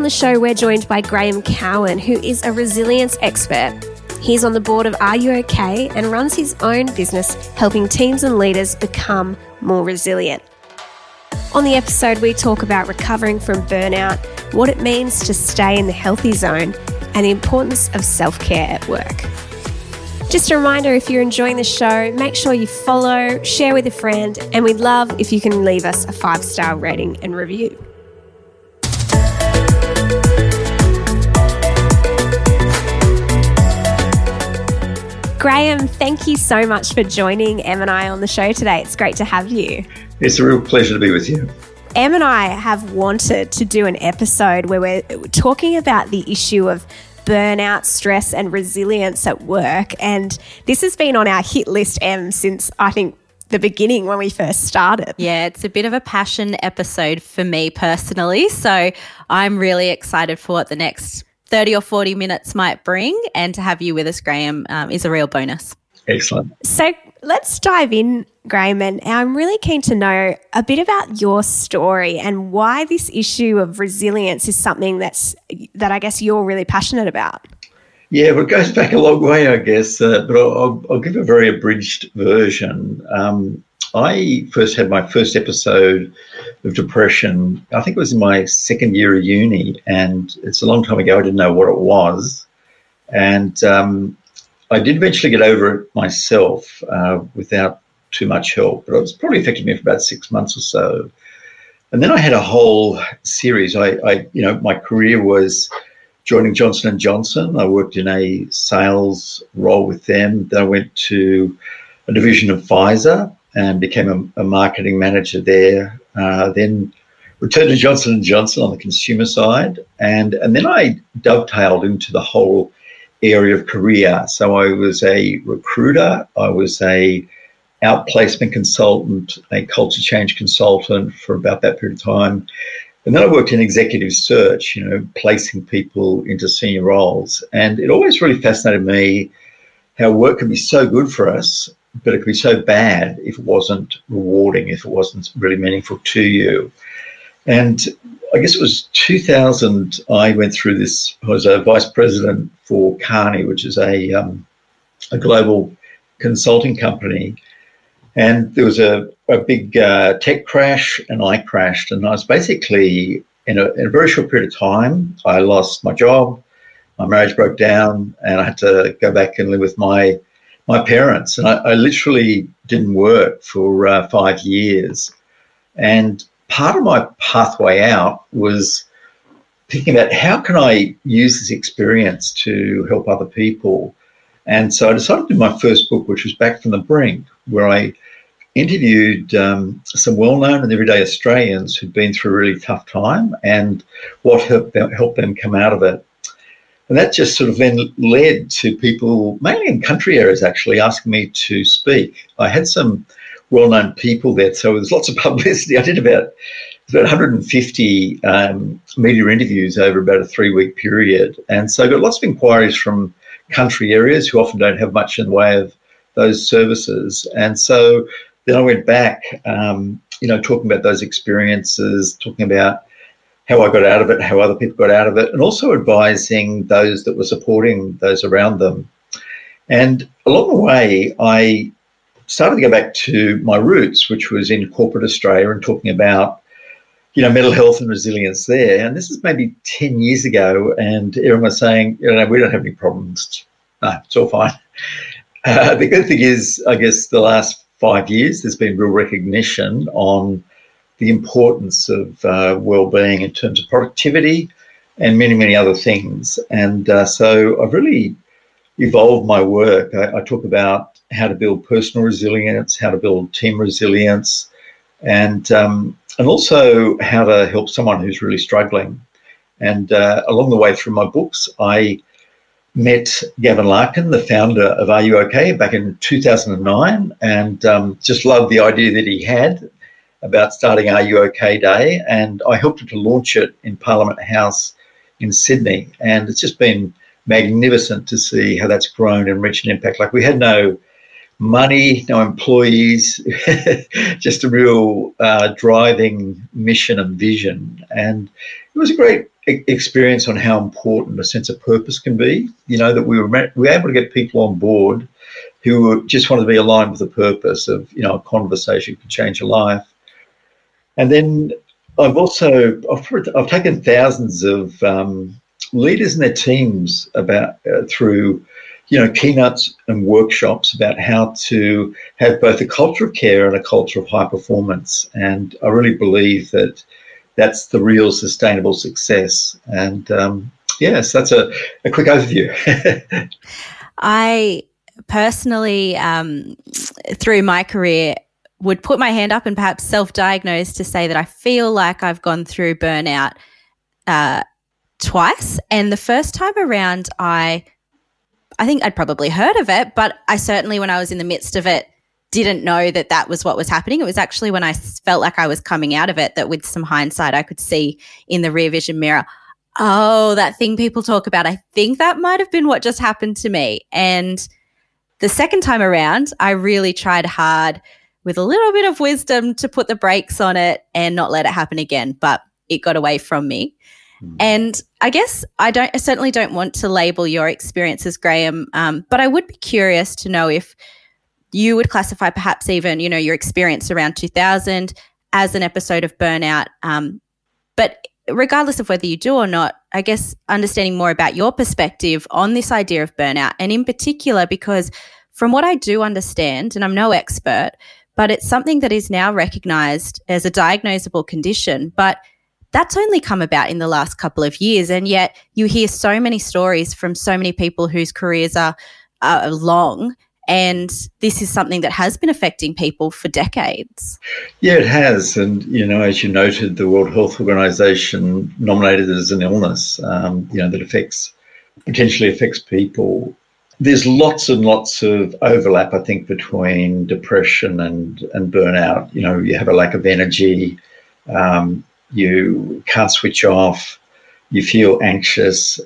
the show, we're joined by Graham Cowan, who is a resilience expert. He's on the board of Are You OK? And runs his own business helping teams and leaders become more resilient. On the episode, we talk about recovering from burnout, what it means to stay in the healthy zone, and the importance of self-care at work. Just a reminder, if you're enjoying the show, make sure you follow, share with a friend, and we'd love if you can leave us a 5-star rating and review. Graham, thank you so much for joining Em and I on the show today. It's great to have you. It's a real pleasure to be with you. Em and I have wanted to do an episode where we're talking about the issue of burnout, stress and resilience at work. And this has been on our hit list, Em, since I think the beginning when we first started. Yeah, it's a bit of a passion episode for me personally. So I'm really excited for what the next 30 or 40 minutes might bring, and to have you with us, Graham, is a real bonus. Excellent. So let's dive in, Graham, and I'm really keen to know a bit about your story and why this issue of resilience is something that I guess you're really passionate about. Yeah, well, it goes back a long way, I guess, but I'll give a very abridged version. I first had my first episode of depression, I think it was in my second year of uni, and it's a long time ago. I didn't know what it was. And I did eventually get over it myself without too much help, but it was probably affected me for about 6 months or so. And then I had a whole series. My career was joining Johnson & Johnson. I worked in a sales role with them. Then I went to a division of Pfizer and became a marketing manager there. Then returned to Johnson & Johnson on the consumer side. And then I dovetailed into the whole area of career. So I was a recruiter, I was a outplacement consultant, a culture change consultant for about that period of time. And then I worked in executive search, placing people into senior roles. And it always really fascinated me how work can be so good for us, but it could be so bad if it wasn't rewarding, if it wasn't really meaningful to you. And I guess it was 2000, I went through this. I was a vice president for Kearney, which is a global consulting company. And there was a big tech crash, and I crashed. And I was basically, in a very short period of time, I lost my job, my marriage broke down, and I had to go back and live with my parents. And I literally didn't work for 5 years. And part of my pathway out was thinking about how can I use this experience to help other people. And so I decided to do my first book, which was Back from the Brink, where I interviewed some well-known and everyday Australians who'd been through a really tough time and what helped them come out of it. And that just sort of then led to people, mainly in country areas actually, asking me to speak. I had some well-known people there, so there was lots of publicity. I did about 150 media interviews over about a 3-week period. And so I got lots of inquiries from country areas who often don't have much in the way of those services. And so then I went back, talking about those experiences, talking about how I got out of it, how other people got out of it, and also advising those that were supporting those around them. And along the way, I started to go back to my roots, which was in corporate Australia, and talking about, mental health and resilience there. And this is maybe 10 years ago, and everyone was saying, we don't have any problems. No, it's all fine. The good thing is, I guess, the last 5 years, there's been real recognition on the importance of well-being in terms of productivity and many, many other things. And so I've really evolved my work. I talk about how to build personal resilience, how to build team resilience, and also how to help someone who's really struggling. And along the way through my books, I met Gavin Larkin, the founder of Are You OK? Back in 2009, and just loved the idea that he had about starting Are You OK Day, and I helped him to launch it in Parliament House in Sydney. And it's just been magnificent to see how that's grown and reached an impact. Like, we had no money, no employees, just a real driving mission and vision. And it was a great experience on how important a sense of purpose can be. That we were able to get people on board who just wanted to be aligned with the purpose of, a conversation could change a life. And then I've taken thousands of leaders and their teams through keynotes and workshops about how to have both a culture of care and a culture of high performance. And I really believe that that's the real sustainable success. And yes, that's a quick overview. I personally, through my career, would put my hand up and perhaps self-diagnose to say that I feel like I've gone through burnout twice. And the first time around, I think I'd probably heard of it, but I certainly, when I was in the midst of it, didn't know that was what was happening. It was actually when I felt like I was coming out of it that with some hindsight, I could see in the rear vision mirror, oh, that thing people talk about, I think that might have been what just happened to me. And the second time around, I really tried hard with a little bit of wisdom to put the brakes on it and not let it happen again, but it got away from me. And I guess I certainly don't want to label your experiences, Graham, but I would be curious to know if you would classify perhaps even, your experience around 2000 as an episode of burnout. But regardless of whether you do or not, I guess understanding more about your perspective on this idea of burnout, and in particular, because from what I do understand, and I'm no expert, but it's something that is now recognised as a diagnosable condition, but that's only come about in the last couple of years. And yet you hear so many stories from so many people whose careers are long, and this is something that has been affecting people for decades. Yeah, it has. And, as you noted, the World Health Organization nominated it as an illness, that potentially affects people. There's lots and lots of overlap, I think, between depression and burnout. You have a lack of energy, you can't switch off, you feel anxious.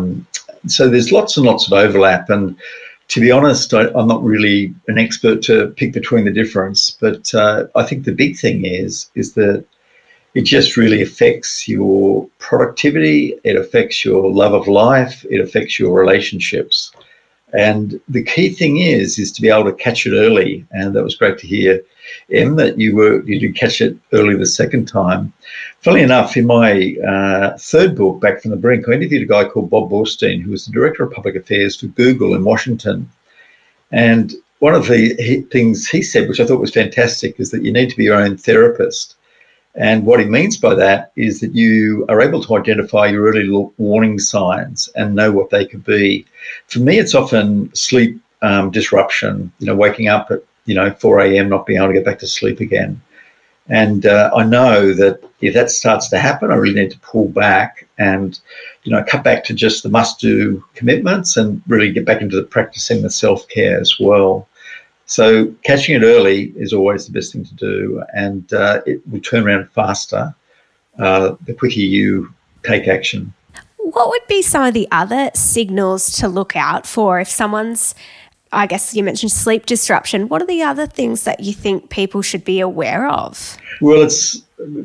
So there's lots and lots of overlap. And to be honest, I'm not really an expert to pick between the difference, but I think the big thing is that it just really affects your productivity, it affects your love of life, it affects your relationships. And the key thing is to be able to catch it early. And that was great to hear, Em, that you did catch it early the second time. Funnily enough, in my third book, Back from the Brink, I interviewed a guy called Bob Borstein, who was the Director of Public Affairs for Google in Washington. And one of the things he said, which I thought was fantastic, is that you need to be your own therapist. And what he means by that is that you are able to identify your early warning signs and know what they could be. For me, it's often sleep disruption, waking up at 4 a.m., not being able to get back to sleep again. And I know that if that starts to happen, I really need to pull back and, cut back to just the must-do commitments and really get back into practicing the self-care as well. So catching it early is always the best thing to do, and it will turn around faster the quicker you take action. What would be some of the other signals to look out for if someone's, I guess you mentioned sleep disruption, what are the other things that you think people should be aware of? Well, it's,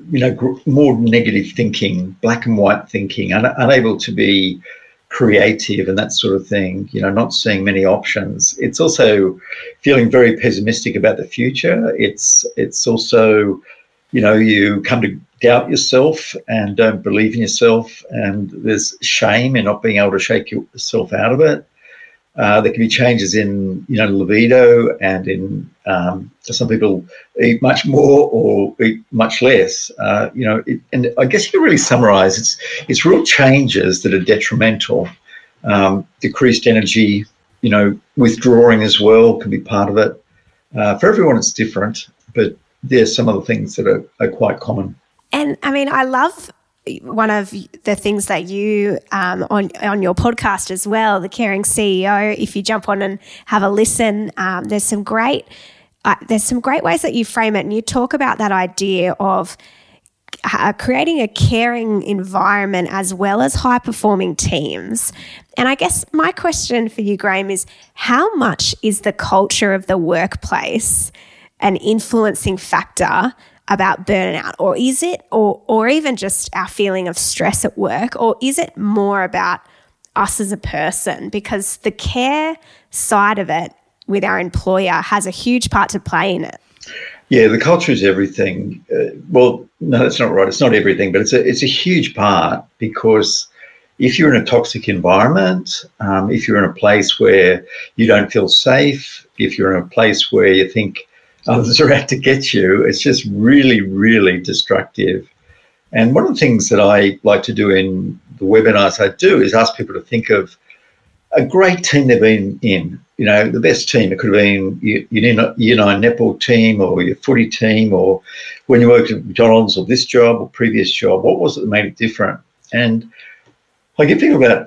more negative thinking, black and white thinking, unable to be creative and that sort of thing, not seeing many options. It's also feeling very pessimistic about the future. It's also, you come to doubt yourself and don't believe in yourself, and there's shame in not being able to shake yourself out of it. There can be changes in, libido, and in some people eat much more or eat much less. And I guess you can really summarise it's real changes that are detrimental. Decreased energy, withdrawing as well can be part of it. For everyone, it's different, but there's some other things that are quite common. And I mean, I love one of the things that you on your podcast as well, The Caring CEO. If you jump on and have a listen, there's some great ways that you frame it, and you talk about that idea of creating a caring environment as well as high-performing teams. And I guess my question for you, Graham, is how much is the culture of the workplace an influencing factor about burnout, or is it, or even just our feeling of stress at work, or is it more about us as a person? Because the care side of it with our employer has a huge part to play in it. Yeah, the culture is everything. Well, no, that's not right. It's not everything, but it's a huge part, because if you're in a toxic environment, if you're in a place where you don't feel safe, if you're in a place where you think others are out to get you, it's just really, really destructive. And one of the things that I like to do in the webinars I do is ask people to think of a great team they've been in. You know, the best team. It could have been your year 9 netball team, or your footy team, or when you worked at McDonald's, or this job or previous job. What was it that made it different? And I give people about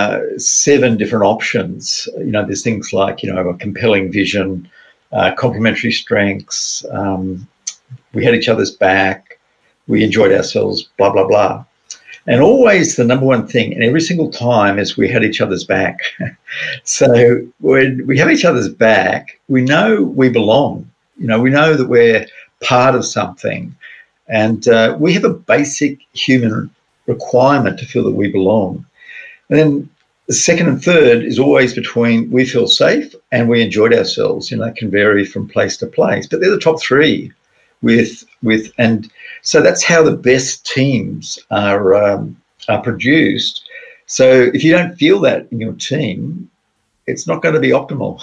7 different options. You know, there's things like, you know, a compelling vision, complementary strengths, we had each other's back, we enjoyed ourselves, blah, blah, blah. And always the number one thing, and every single time, is we had each other's back. So when we have each other's back, we know we belong. You know, we know that we're part of something. And we have a basic human requirement to feel that we belong. And then the second and third is always between we feel safe and we enjoyed ourselves. You know, that can vary from place to place, but they're the top 3 and so that's how the best teams are produced. So if you don't feel that in your team, it's not going to be optimal.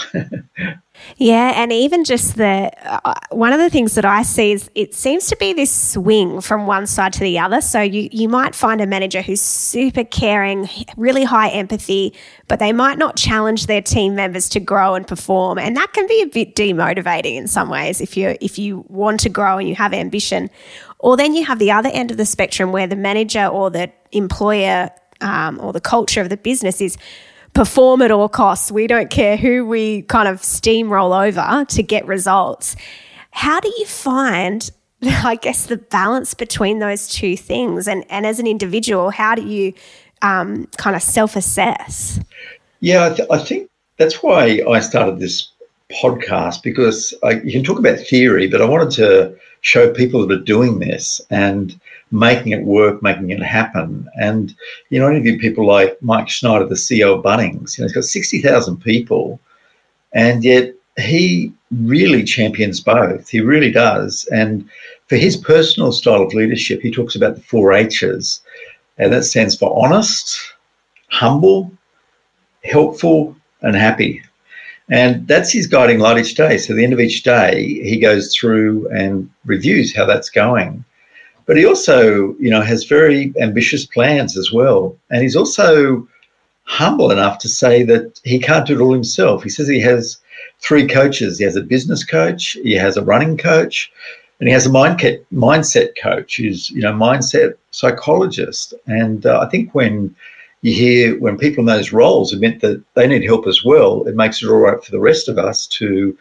Yeah, and even just one of the things that I see is it seems to be this swing from one side to the other. So you might find a manager who's super caring, really high empathy, but they might not challenge their team members to grow and perform, and that can be a bit demotivating in some ways if you want to grow and you have ambition. Or then you have the other end of the spectrum where the manager or the employer or the culture of the business is perform at all costs. We don't care who we kind of steamroll over to get results. How do you find, I guess, the balance between those two things? And as an individual, how do you kind of self-assess? Yeah, I think that's why I started this podcast, because you can talk about theory, but I wanted to show people that are doing this and making it work, making it happen. And, you know, I interviewed people like Mike Schneider, the CEO of Bunnings. You know, he's got 60,000 people, and yet he really champions both. He really does. And for his personal style of leadership, he talks about the 4 H's, and that stands for honest, humble, helpful, and happy. And that's his guiding light each day. So at the end of each day, he goes through and reviews how that's going. But he also, you know, has very ambitious plans as well. And he's also humble enough to say that he can't do it all himself. He says he has 3 coaches. He has a business coach, he has a running coach, and he has a mindset coach who's, you know, mindset psychologist. And I think when people in those roles admit that they need help as well, it makes it all right for the rest of us to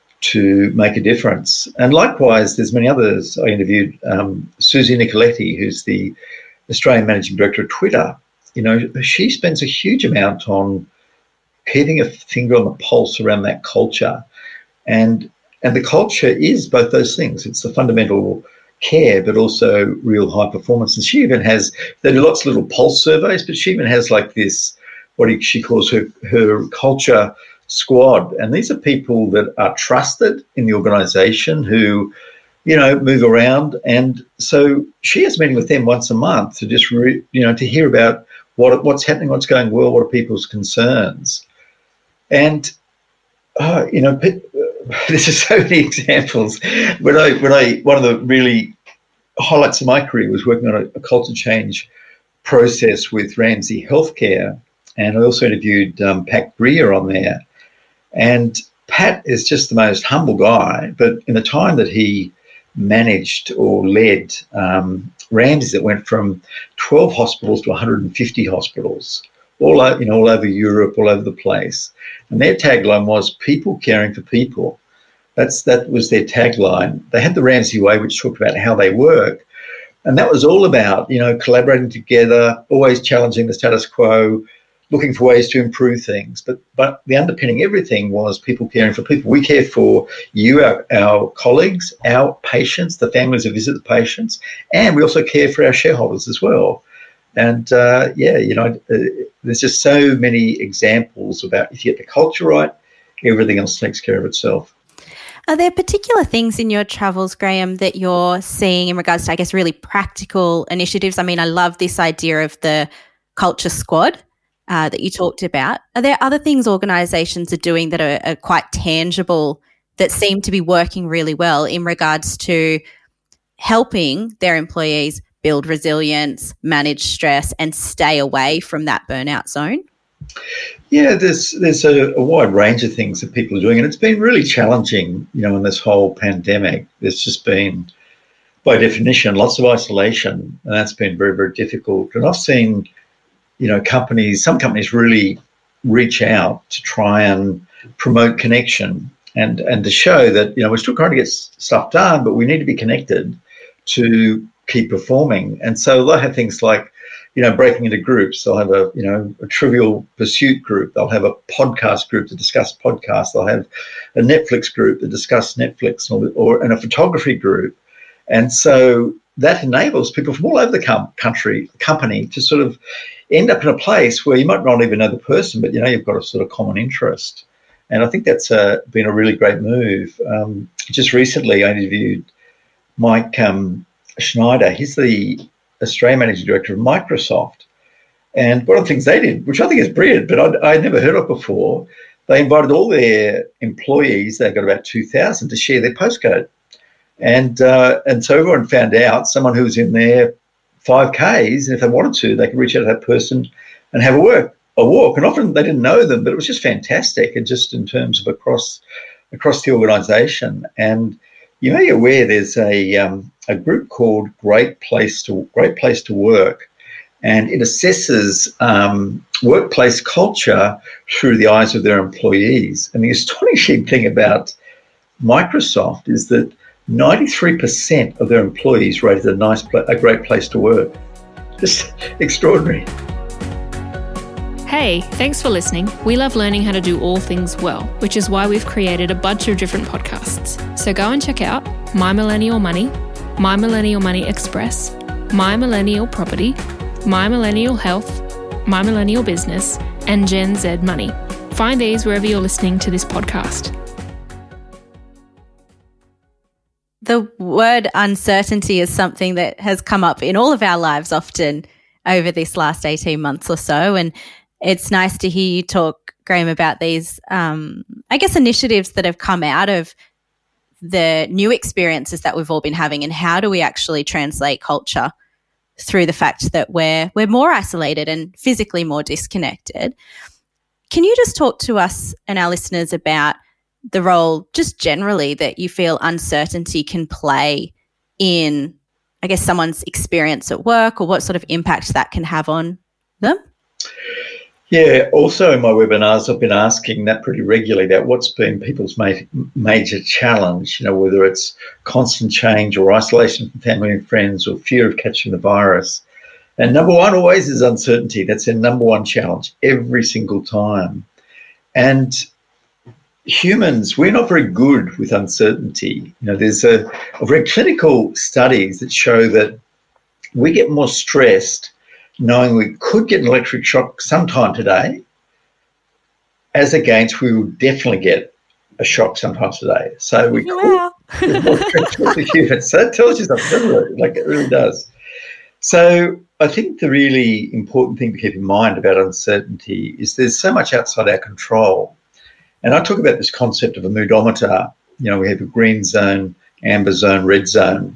make a difference. And likewise, there's many others. I interviewed Susie Nicoletti, who's the Australian Managing Director of Twitter. You know, she spends a huge amount on keeping a finger on the pulse around that culture. And the culture is both those things. It's the fundamental care, but also real high performance. And she even has, they do lots of little pulse surveys, but she even has like this, she calls her culture squad. And these are people that are trusted in the organisation who, you know, move around. And so she has a meeting with them once a month to just, to hear about what's happening, what's going well, what are people's concerns. And, there's just so many examples. One of the really highlights of my career was working on a culture change process with Ramsay Healthcare. And I also interviewed Pat Greer on there. And Pat is just the most humble guy, but in the time that he managed or led Ramsay, that went from 12 hospitals to 150 hospitals, all over Europe, all over the place. And their tagline was people caring for people. That was their tagline. They had the Ramsay Way, which talked about how they work. And that was all about, collaborating together, always challenging the status quo, looking for ways to improve things. But the underpinning everything was people caring for people. We care for you, our colleagues, our patients, the families who visit the patients, and we also care for our shareholders as well. And, there's just so many examples about if you get the culture right, everything else takes care of itself. Are there particular things in your travels, Graham, that you're seeing in regards to, I guess, really practical initiatives? I mean, I love this idea of the culture squad that you talked about. Are there other things organisations are doing that are quite tangible that seem to be working really well in regards to helping their employees build resilience, manage stress, and stay away from that burnout zone? Yeah, there's a wide range of things that people are doing, and it's been really challenging, in this whole pandemic. There's just been, by definition, lots of isolation, and that's been very, very difficult. And I've seen, some companies really reach out to try and promote connection and to show that, we're still trying to get stuff done, but we need to be connected to keep performing. And so they'll have things like, breaking into groups. They'll have a Trivial Pursuit group. They'll have a podcast group to discuss podcasts. They'll have a Netflix group to discuss Netflix, and a photography group. And so that enables people from all over the company to sort of end up in a place where you might not even know the person, but you've got a sort of common interest. And I think that's been a really great move. Just recently, I interviewed Mike Schneider. He's the Australian Managing Director of Microsoft. And one of the things they did, which I think is brilliant, but I'd never heard of before, they invited all their employees, they've got about 2,000, to share their postcode. And so everyone found out someone who was in their 5Ks, and if they wanted to, they could reach out to that person and have a walk. And often they didn't know them, but it was just fantastic, and just in terms of across the organisation. And you may be aware there's a group called Great Place to Work, and it assesses workplace culture through the eyes of their employees. And the astonishing thing about Microsoft is that 93% of their employees rated a great place to work. Just extraordinary. Hey, thanks for listening. We love learning how to do all things well, which is why we've created a bunch of different podcasts. So go and check out My Millennial Money, My Millennial Money Express, My Millennial Property, My Millennial Health, My Millennial Business, and Gen Z Money. Find these wherever you're listening to this podcast. The word uncertainty is something that has come up in all of our lives often over this last 18 months or so. And it's nice to hear you talk, Graham, about these, initiatives that have come out of the new experiences that we've all been having, and how do we actually translate culture through the fact that we're more isolated and physically more disconnected. Can you just talk to us and our listeners about the role, just generally, that you feel uncertainty can play in, someone's experience at work, or what sort of impact that can have on them? Yeah, also in my webinars, I've been asking that pretty regularly, about what's been people's major challenge, whether it's constant change or isolation from family and friends or fear of catching the virus. And number one always is uncertainty. That's their number one challenge every single time. And humans, we're not very good with uncertainty. There's I've read clinical studies that show that we get more stressed knowing we could get an electric shock sometime today, as against we will definitely get a shock sometime today. So we could get more stressed with the humans. So that tells you something, doesn't it? Like, it really does. So I think the really important thing to keep in mind about uncertainty is there's so much outside our control. And I talk about this concept of a moodometer. We have a green zone, amber zone, red zone.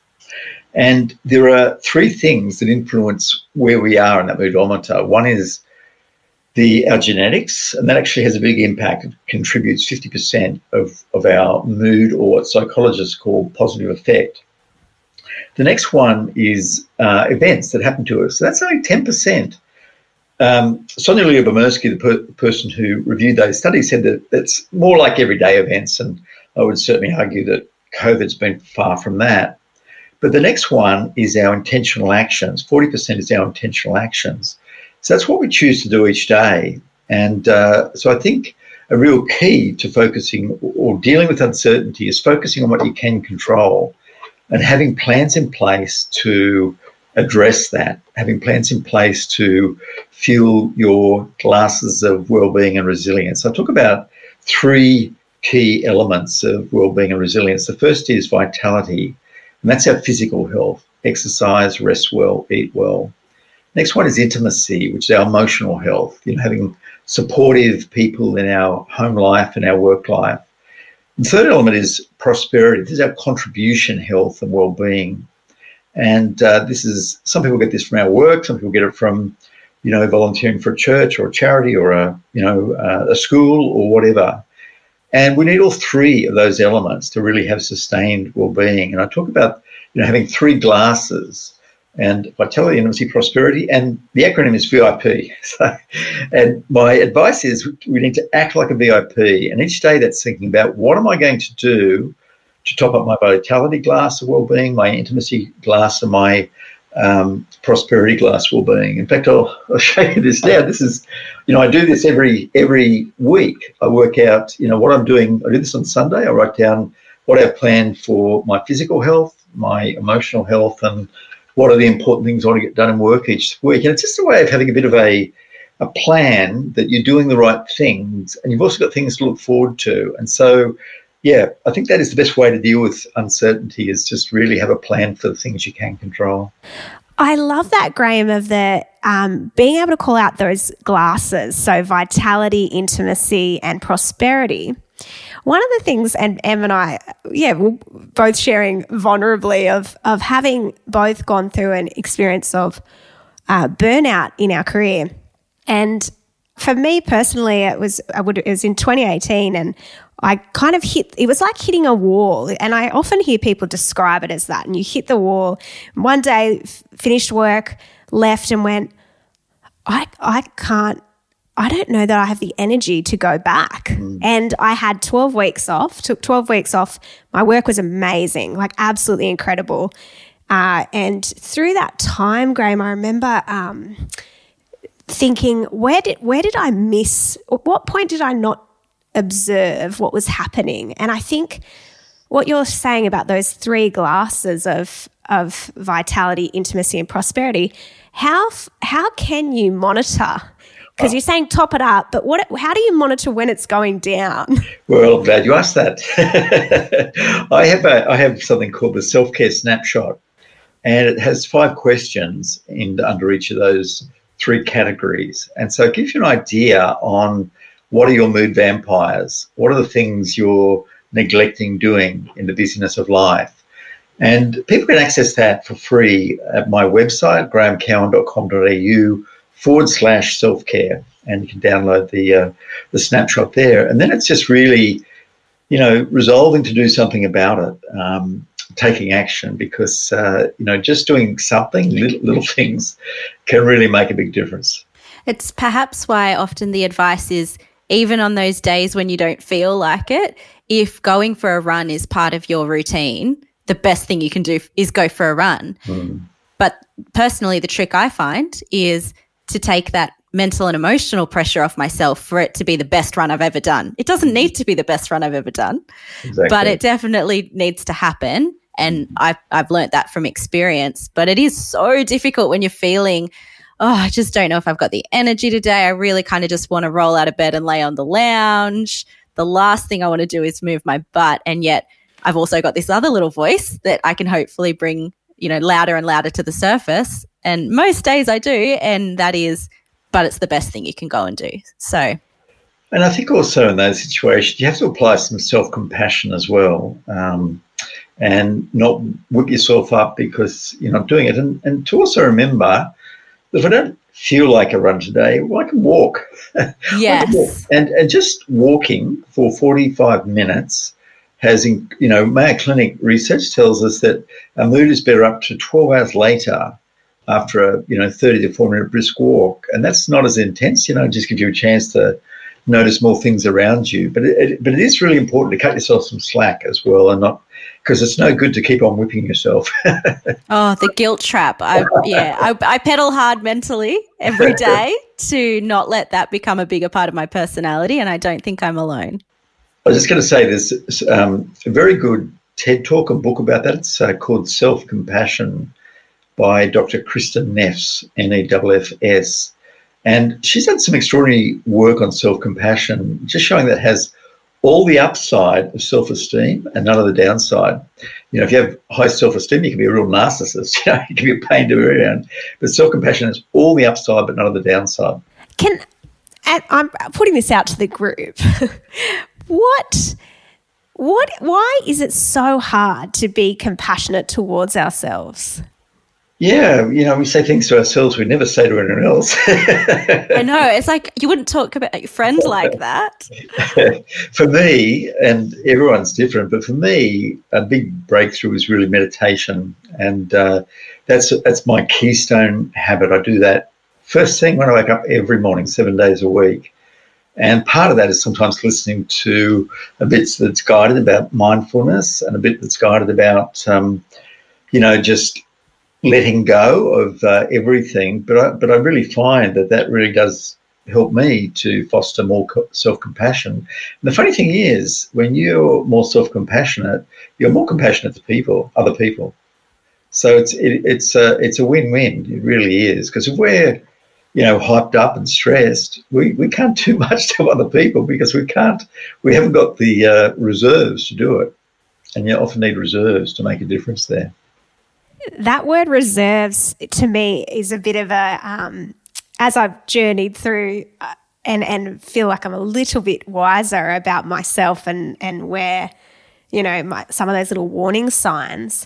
And there are three things that influence where we are in that moodometer. One is our genetics, and that actually has a big impact. It contributes 50% of our mood, or what psychologists call positive affect. The next one is events that happen to us. So that's only 10%. Sonia Lyubomirsky, the person who reviewed those studies, said that it's more like everyday events, and I would certainly argue that COVID's been far from that. But the next one is our intentional actions. 40% is our intentional actions. So that's what we choose to do each day. And so I think a real key to focusing or dealing with uncertainty is focusing on what you can control and having plans in place to address that, having plans in place to fuel your glasses of well-being and resilience. I talk about 3 key elements of well-being and resilience. The first is vitality, and that's our physical health: exercise, rest well, eat well. Next one is intimacy, which is our emotional health, having supportive people in our home life and our work life. And the third element is prosperity. This is our contribution health and well-being. And this is, some people get this from our work, some people get it from, volunteering for a church or a charity or a school or whatever. And we need all 3 of those elements to really have sustained well-being. And I talk about, having 3 glasses, and vitality, intimacy, prosperity, and the acronym is VIP. And my advice is we need to act like a VIP. And each day that's thinking about, what am I going to do to top up my vitality glass of well-being, my intimacy glass, and my prosperity glass well-being. In fact, I'll show you this now. This is, I do this every week. I work out, what I'm doing. I do this on Sunday. I write down what I've planned for my physical health, my emotional health, and what are the important things I want to get done in work each week. And it's just a way of having a bit of a plan that you're doing the right things, and you've also got things to look forward to. And so, yeah, I think that is the best way to deal with uncertainty, is just really have a plan for the things you can control. I love that, Graham, of the being able to call out those glasses, so vitality, intimacy, and prosperity. One of the things, and Em and I, we're both sharing vulnerably of having both gone through an experience of burnout in our career. And for me personally, it was in 2018, and I kind of it was like hitting a wall. And I often hear people describe it as that. And you hit the wall. One day, finished work, left and went, I don't know that I have the energy to go back. And I had 12 weeks off, took 12 weeks off. My work was amazing, like absolutely incredible. And through that time, Graham, I remember thinking, where did I miss? At what point did I not observe what was happening? And I think what you're saying about those 3 glasses of vitality, intimacy, and prosperity, how can you monitor? Because you're saying top it up, but how do you monitor when it's going down? Well, I'm glad you asked that. I have something called the Self-Care Snapshot, and it has 5 questions under each of those 3 categories. And so it gives you an idea on what are your mood vampires, what are the things you're neglecting doing in the busyness of life. And people can access that for free at my website, grahamcowan.com.au/self-care, and you can download the snapshot there. And then it's just really, resolving to do something about it, taking action, because, just doing something, little things can really make a big difference. It's perhaps why often the advice is, even on those days when you don't feel like it, if going for a run is part of your routine, the best thing you can do is go for a run. But personally, the trick I find is to take that mental and emotional pressure off myself for it to be the best run I've ever done. It doesn't need to be the best run I've ever done, but it definitely needs to happen. And I've learned that from experience. But it is so difficult when you're feeling, I just don't know if I've got the energy today. I really kind of just want to roll out of bed and lay on the lounge. The last thing I want to do is move my butt. And yet I've also got this other little voice that I can hopefully bring, louder and louder to the surface. And most days I do. And that is, but it's the best thing you can go and do. So. And I think also in those situations, you have to apply some self-compassion as well, and not whip yourself up because you're not doing it. And to also remember, if I don't feel like a run today, well, I can walk. Yes. And just walking for 45 minutes has, Mayo Clinic research tells us that our mood is better up to 12 hours later after a, 30 to 4 minute brisk walk. And that's not as intense, it just gives you a chance to notice more things around you. But it is really important to cut yourself some slack as well and not because it's no good to keep on whipping yourself. Oh, the guilt trap. I pedal hard mentally every day to not let that become a bigger part of my personality, and I don't think I'm alone. I was just going to say there's a very good TED Talk, a book about that. It's called Self-Compassion by Dr. Kristen Neffs, Neffs. And she's done some extraordinary work on self-compassion, just showing that it has all the upside of self-esteem and none of the downside. You know, if you have high self-esteem, you can be a real narcissist. You know, you can be a pain to be around. But self-compassion has all the upside but none of the downside. I'm putting this out to the group. Why is it so hard to be compassionate towards ourselves? Yeah, you know, we say things to ourselves we'd never say to anyone else. I know. It's like you wouldn't talk about your friends like that. For me, and everyone's different, but for me, a big breakthrough is really meditation. And that's my keystone habit. I do that first thing when I wake up every morning, 7 days a week. And part of that is sometimes listening to a bit that's guided about mindfulness and a bit that's guided about, just letting go of everything. But I really find that really does help me to foster more self-compassion. And the funny thing is, when you're more self-compassionate, you're more compassionate to other people. So it's a win-win. It really is. Because if we're hyped up and stressed, we can't do much to other people because we haven't got the reserves to do it. And you often need reserves to make a difference there. That word reserves to me is a bit of a, as I've journeyed through and feel like I'm a little bit wiser about myself and where, some of those little warning signs,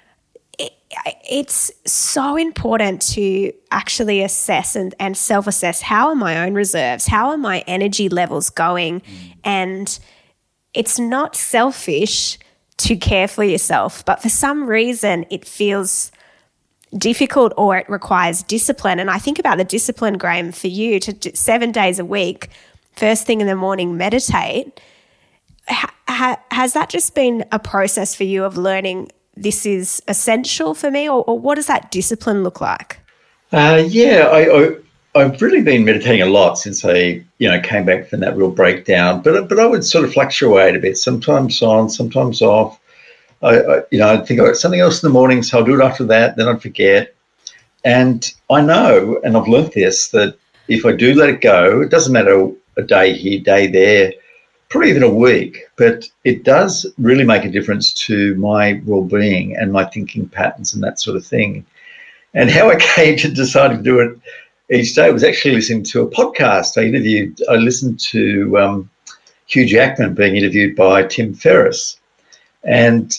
it's so important to actually assess and self-assess, how are my own reserves? How are my energy levels going? And it's not selfish to care for yourself, but for some reason it feels difficult or it requires discipline. And I think about the discipline, Graham, for you to 7 days a week, first thing in the morning, meditate. Has that just been a process for you of learning this is essential for me, or what does that discipline look like? I've really been meditating a lot since I, came back from that real breakdown. But I would sort of fluctuate a bit, sometimes on, sometimes off. I'd think I've got something else in the morning, so I'll do it after that, then I'd forget. And I know, and I've learnt this, that if I do let it go, it doesn't matter a day here, day there, probably even a week, but it does really make a difference to my well-being and my thinking patterns and that sort of thing. And how I came to deciding to do it each day was actually listening to a podcast. I listened to Hugh Jackman being interviewed by Tim Ferriss. And,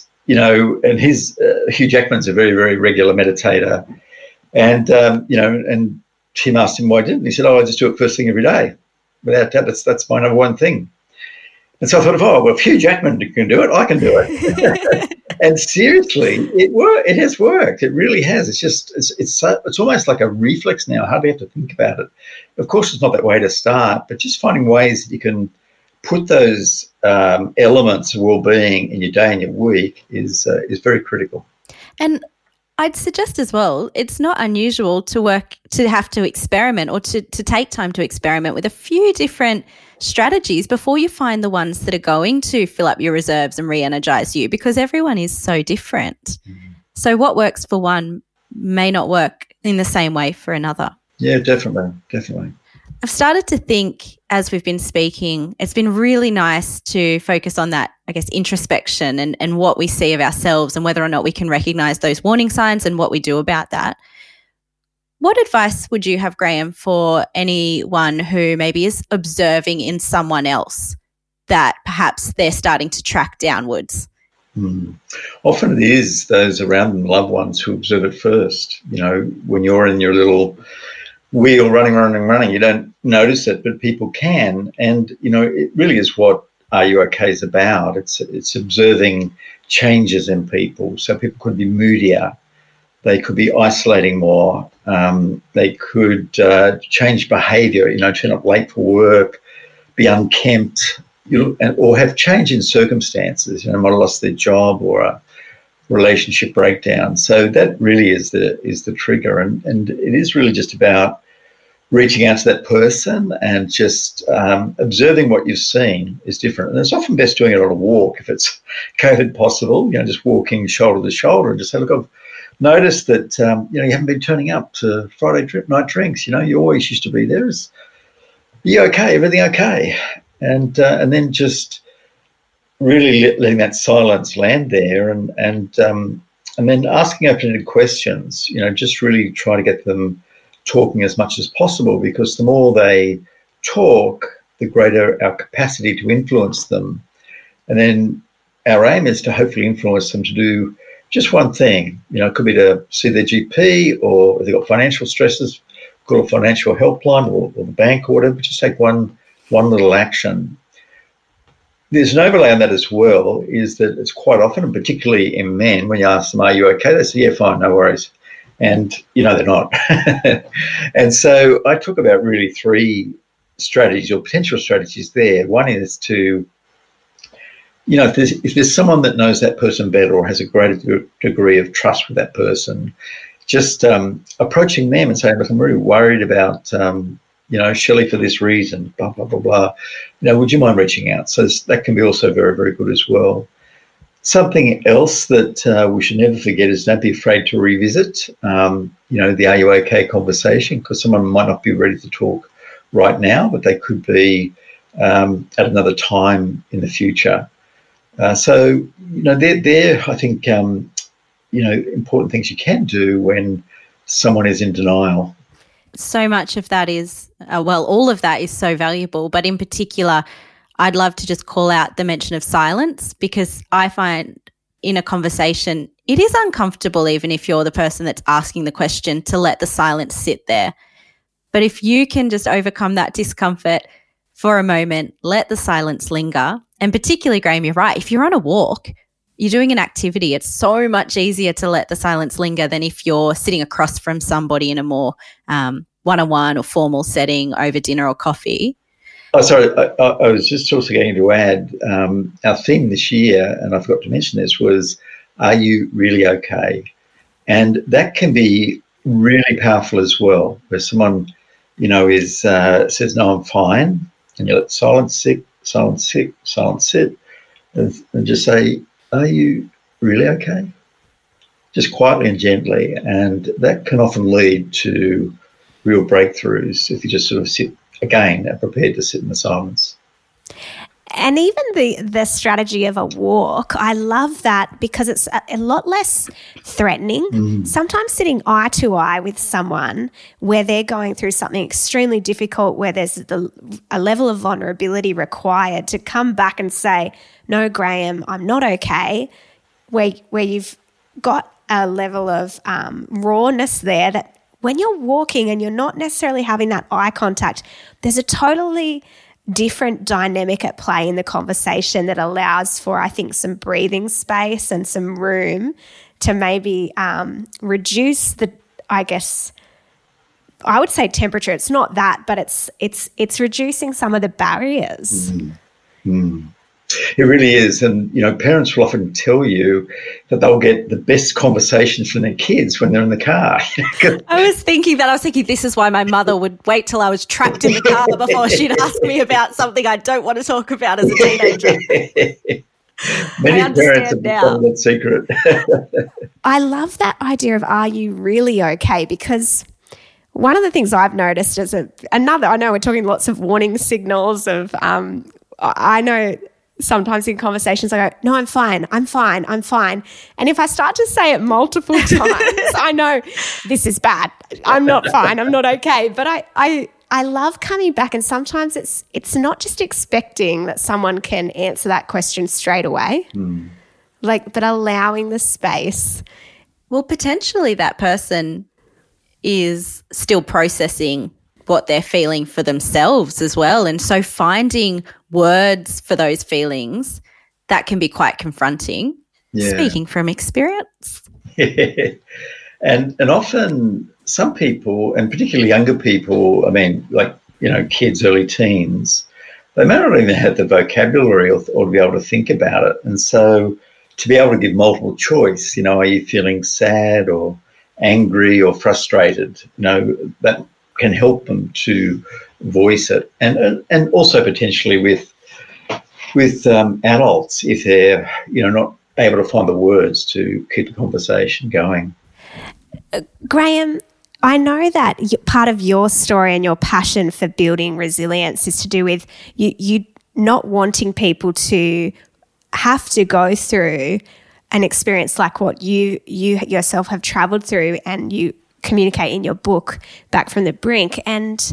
his Hugh Jackman's a very, very regular meditator. And, and Tim asked him why didn't he? He said, I just do it first thing every day. Without doubt, that's my number one thing. And so I thought, if Hugh Jackman can do it, I can do it. And seriously, it has worked. It really has. It's just it's almost like a reflex now. I hardly have to think about it. Of course, it's not that way to start, but just finding ways that you can put those elements of well-being in your day and your week is very critical. And I'd suggest as well, it's not unusual to have to experiment or to take time to experiment with a few different strategies before you find the ones that are going to fill up your reserves and re-energize you, because everyone is so different. Mm-hmm. So what works for one may not work in the same way for another. Yeah, definitely. I've started to think, as we've been speaking, it's been really nice to focus on that, I guess, introspection and what we see of ourselves and whether or not we can recognize those warning signs and what we do about that. What advice would you have, Graham, for anyone who maybe is observing in someone else that perhaps they're starting to track downwards? Often it is those around them, loved ones, who observe it first. When you're in your little wheel running, you don't notice it, but people can. And, it really is what Are You OK is about. It's observing changes in people. So people could be moodier. They could be isolating more. They could change behaviour, turn up late for work, be unkempt, or have change in circumstances. Might have lost their job or relationship breakdown. So that really is the trigger, and it is really just about reaching out to that person and just observing what you've seen is different. And it's often best doing it on a walk if it's COVID possible, just walking shoulder to shoulder and just say, look, I've noticed that, you haven't been turning up to Friday night drinks. You always used to be there. Are you okay? Everything okay? And then just really letting that silence land there and then asking open-ended questions, just really try to get them talking as much as possible, because the more they talk, the greater our capacity to influence them. And then our aim is to hopefully influence them to do just one thing. It could be to see their GP, or if they've got financial stresses, call a financial helpline or the bank or whatever, just take one little action. There's an overlay on that as well, is that it's quite often, and particularly in men, when you ask them, are you okay? They say, yeah, fine, no worries. And, they're not. And so I talk about really 3 strategies or potential strategies there. One is to, if there's someone that knows that person better or has a greater degree of trust with that person, just approaching them and saying, look, I'm really worried about, Shelley for this reason, blah, blah, blah, blah. Would you mind reaching out? So that can be also very, very good as well. Something else that we should never forget is don't be afraid to revisit, the are you okay conversation, because someone might not be ready to talk right now, but they could be at another time in the future. So they're I think, important things you can do when someone is in denial. So much of that is, all of that is so valuable, but in particular, I'd love to just call out the mention of silence, because I find in a conversation, it is uncomfortable, even if you're the person that's asking the question, to let the silence sit there. But if you can just overcome that discomfort for a moment, let the silence linger. And particularly, Graham, you're right. If you're on a walk, you're doing an activity, it's so much easier to let the silence linger than if you're sitting across from somebody in a more one-on-one or formal setting over dinner or coffee. Oh, sorry, I was just also going to add, our theme this year, and I forgot to mention this, was, are you really okay? And that can be really powerful as well, where someone, says, no, I'm fine, and you let silence sit, and just say, are you really okay? Just quietly and gently. And that can often lead to real breakthroughs if you just sort of sit, again, are prepared to sit in the silence. And even the strategy of a walk, I love that, because it's a lot less threatening. Sometimes sitting eye to eye with someone where they're going through something extremely difficult, where there's a level of vulnerability required, to come back and say, no, Graham, I'm not okay, where you've got a level of rawness there that when you're walking and you're not necessarily having that eye contact, there's a totally different dynamic at play in the conversation that allows for, I think, some breathing space and some room to maybe reduce the, I guess, I would say temperature. It's not that, but it's reducing some of the barriers. It really is. And, parents will often tell you that they'll get the best conversations from their kids when they're in the car. I was thinking this is why my mother would wait till I was trapped in the car before she'd ask me about something I don't want to talk about as a teenager. Many parents have become that secret. I love that idea of, are you really okay? Because one of the things I've noticed is I know we're talking lots of warning signals of, I know sometimes in conversations I go, no, I'm fine. And if I start to say it multiple times, I know this is bad. I'm not fine. I'm not okay. But I love coming back, and sometimes it's not just expecting that someone can answer that question straight away, but allowing the space. Well, potentially that person is still processing what they're feeling for themselves as well. And so finding words for those feelings, that can be quite confronting. Yeah. Speaking from experience. Yeah. And often some people, and particularly younger people, kids, early teens, they may not even have the vocabulary or to be able to think about it. And so to be able to give multiple choice, are you feeling sad or angry or frustrated, that can help them to voice it. And also potentially with adults, if they're, not able to find the words to keep the conversation going. Graham, I know that part of your story and your passion for building resilience is to do with you not wanting people to have to go through an experience like what you yourself have travelled through, and you communicate in your book, Back from the Brink. And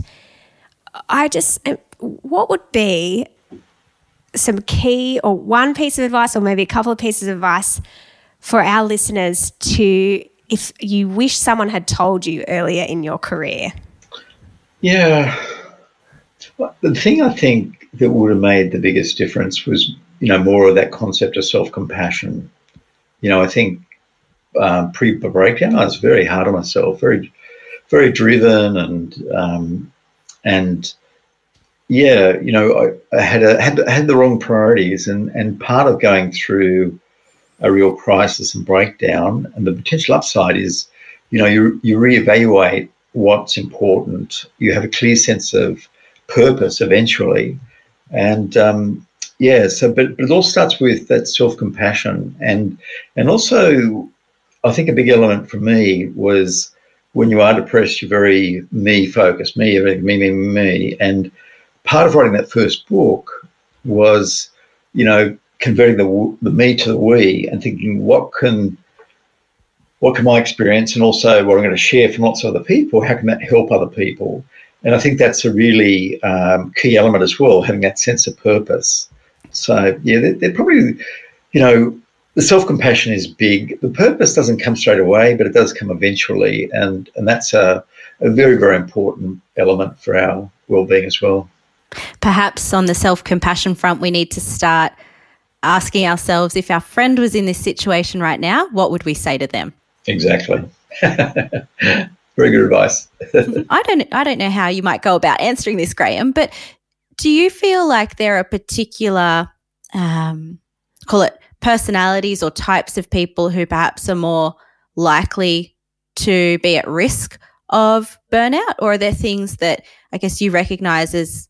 what would be some key or one piece of advice, or maybe a couple of pieces of advice for our listeners to, if you wish someone had told you earlier in your career? Yeah. Well, the thing I think that would have made the biggest difference was, more of that concept of self-compassion. I think pre-breakdown, I was very hard on myself, very, very driven, and yeah, I had the wrong priorities, and part of going through a real crisis and breakdown, and the potential upside is, you reevaluate what's important. You have a clear sense of purpose eventually, and but it all starts with that self-compassion, and also I think a big element for me was when you are depressed, you're very me-focused, everything, me, and part of writing that first book was, converting the me to the we, and thinking what can my experience, and also what I'm going to share from lots of other people, how can that help other people? And I think that's a really key element as well, having that sense of purpose. So, yeah, they're probably, the self-compassion is big. The purpose doesn't come straight away, but it does come eventually. And that's a very, very important element for our well-being as well. Perhaps on the self-compassion front, we need to start asking ourselves, if our friend was in this situation right now, what would we say to them? Exactly. Very good advice. I don't know how you might go about answering this, Graham, but do you feel like there are particular, call it personalities or types of people who perhaps are more likely to be at risk of burnout, or are there things that I guess you recognise as,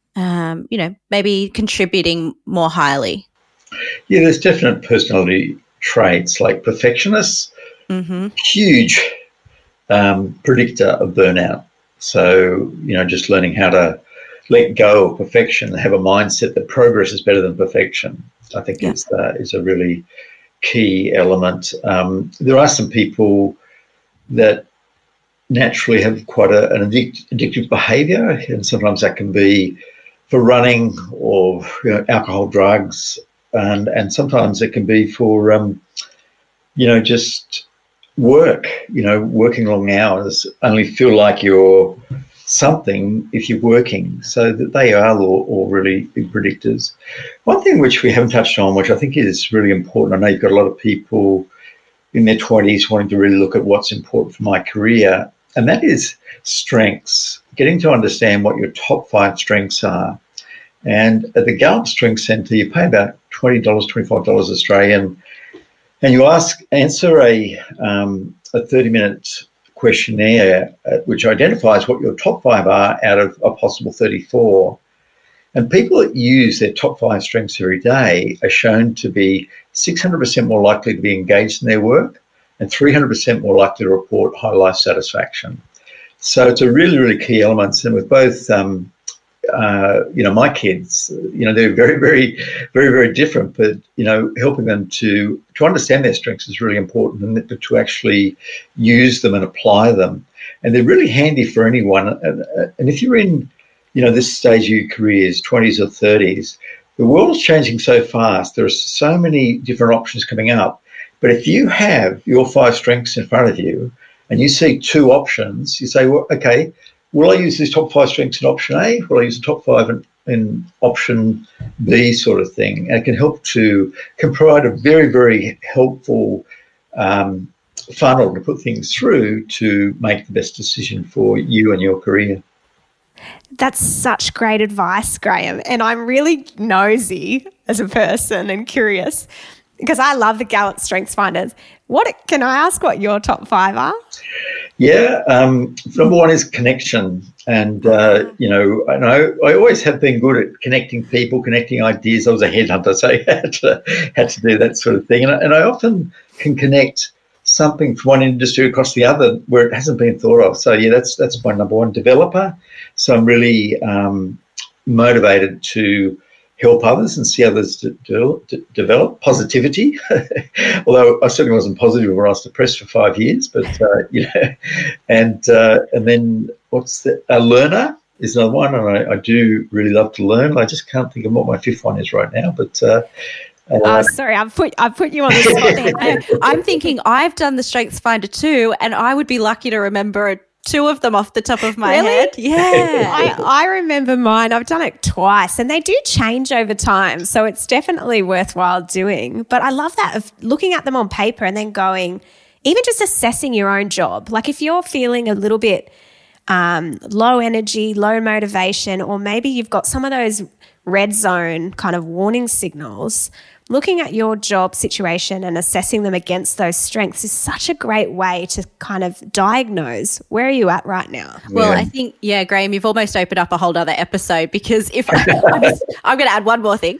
maybe contributing more highly? Yeah, there's definite personality traits like perfectionists, huge predictor of burnout. So, just learning how to let go of perfection and have a mindset that progress is better than perfection, I think is a really key element. There are some people that naturally have quite an addictive behaviour, and sometimes that can be for running or alcohol, drugs, and sometimes it can be for just work. Working long hours, only feel like you're something if you're working. So that they are all really big predictors. One thing which we haven't touched on, which I think is really important, I know you've got a lot of people in their 20s wanting to really look at what's important for my career, and that is strengths, getting to understand what your top 5 strengths are. And at the Gallup Strength Centre, you pay about $20, $25 Australian, and you answer a 30-minute questionnaire which identifies what your top 5 are out of a possible 34. And people that use their top 5 strengths every day are shown to be 600% more likely to be engaged in their work and 300% more likely to report high life satisfaction. So it's a really, really key element. And with both, my kids, they're very, very, very, very different, but, helping them to understand their strengths is really important, and to actually use them and apply them. And they're really handy for anyone. And if you're in, this stage of your careers, 20s or 30s, the world's changing so fast. There are so many different options coming up. But if you have your 5 strengths in front of you and you see 2 options, you say, well, okay, will I use these top 5 strengths in option A? Will I use the top 5 in option B, sort of thing? And it can provide a very, very helpful funnel to put things through to make the best decision for you and your career. That's such great advice, Graham. And I'm really nosy as a person and curious. because I love the Gallup Strengths Finders. Can I ask what your top 5 are? Yeah, number 1 is connection, and and I always have been good at connecting people, connecting ideas. I was a headhunter, so I had to do that sort of thing, and I often can connect something from one industry across the other where it hasn't been thought of. So yeah, that's my number 1. Developer. So I'm really motivated to help others and see others develop. Positivity, although I certainly wasn't positive when I was depressed for 5 years. But and then a learner is another one, and I do really love to learn. I just can't think of what my 5th one is right now, but. Sorry, I've put you on the spot. I'm thinking I've done the Strengths Finder too, and I would be lucky to remember 2 of them off the top of my head. Yeah. I remember mine. I've done it twice, and they do change over time, so it's definitely worthwhile doing. But I love that of looking at them on paper and then going, even just assessing your own job. Like if you're feeling a little bit low energy, low motivation, or maybe you've got some of those red zone kind of warning signals, looking at your job situation and assessing them against those strengths is such a great way to kind of diagnose where are you at right now. Well, I think, Graham, you've almost opened up a whole other episode, because if I'm going to add one more thing.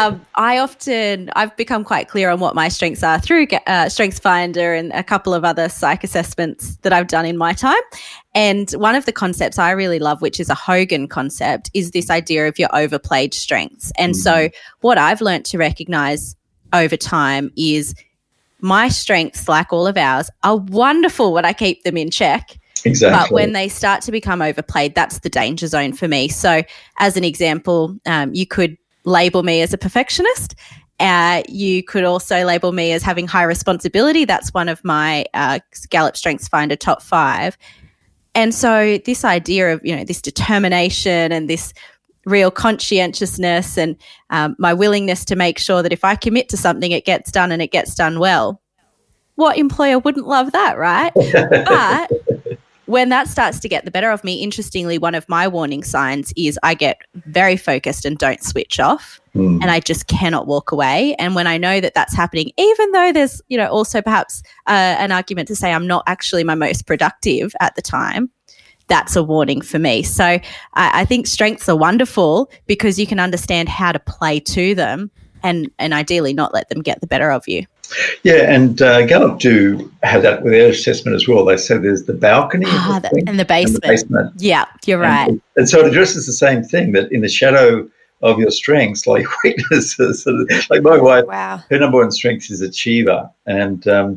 I've become quite clear on what my strengths are through Strengths Finder and a couple of other psych assessments that I've done in my time. And one of the concepts I really love, which is a Hogan concept, is this idea of your overplayed strengths. And so what I've learned to recognize over time is my strengths, like all of ours, are wonderful when I keep them in check. Exactly. But when they start to become overplayed, that's the danger zone for me. So as an example, you could label me as a perfectionist. You could also label me as having high responsibility. That's one of my Gallup Strengths Finder top 5. And so this idea of, this determination and this real conscientiousness and my willingness to make sure that if I commit to something, it gets done and it gets done well. What employer wouldn't love that, right? But when that starts to get the better of me, interestingly, one of my warning signs is I get very focused and don't switch off. And I just cannot walk away. And when I know that that's happening, even though there's, also perhaps an argument to say I'm not actually my most productive at the time, that's a warning for me. So I think strengths are wonderful because you can understand how to play to them and ideally not let them get the better of you. Yeah, and Gallup do have that with their assessment as well. They say there's the balcony and the basement. Yeah, you're right. And so it addresses the same thing, that in the shadow of your strengths, like weaknesses. Like my wife, her number 1 strength is achiever, and then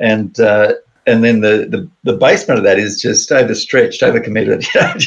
the basement of that is just overstretched, overcommitted.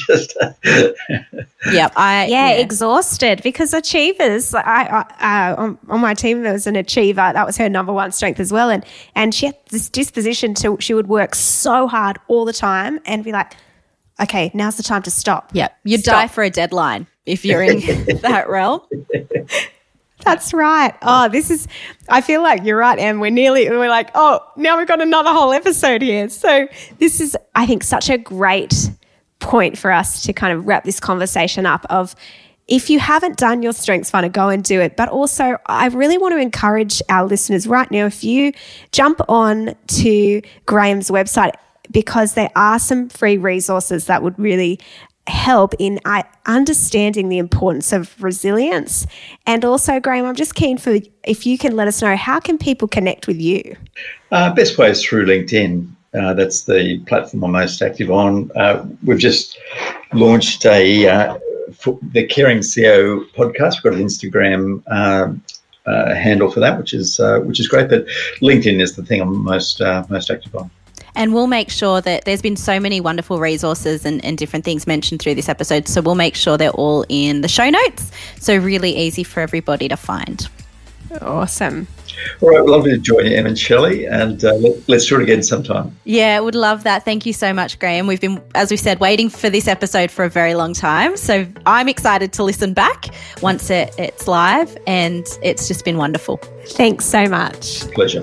Exhausted, because achievers. On my team there was an achiever. That was her number 1 strength as well, and she had this disposition to, she would work so hard all the time and be like, okay, now's the time to stop. Yeah, you'd die for a deadline if you're in that realm. That's right. I feel like you're right, Em. We're like, now we've got another whole episode here. So this is, I think, such a great point for us to kind of wrap this conversation up of, if you haven't done your Strengths Finder, go and do it. But also, I really want to encourage our listeners right now, if you jump on to Graham's website, because there are some free resources that would really help in understanding the importance of resilience. And also, Graham, I'm just keen for if you can let us know, how can people connect with you? Best way is through LinkedIn. That's the platform I'm most active on. We've just launched the Caring CEO podcast. We've got an Instagram handle for that, which is great. But LinkedIn is the thing I'm most active on. And we'll make sure that there's been so many wonderful resources and different things mentioned through this episode. So we'll make sure they're all in the show notes. So really easy for everybody to find. Awesome. All right, lovely to join you, Em and Shelley, and let's do it again sometime. Yeah, would love that. Thank you so much, Graham. We've been, as we said, waiting for this episode for a very long time. So I'm excited to listen back once it's live, and it's just been wonderful. Thanks so much. Pleasure.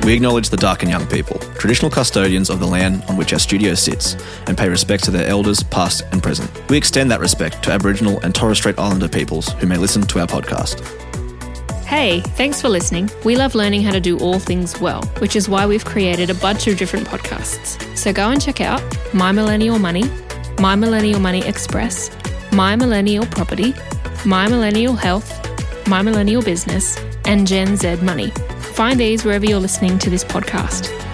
We acknowledge the Darkin Young people, traditional custodians of the land on which our studio sits, and pay respect to their elders, past and present. We extend that respect to Aboriginal and Torres Strait Islander peoples who may listen to our podcast. Hey, thanks for listening. We love learning how to do all things well, which is why we've created a bunch of different podcasts. So go and check out My Millennial Money, My Millennial Money Express, My Millennial Property, My Millennial Health, My Millennial Business, and Gen Z Money. Find these wherever you're listening to this podcast.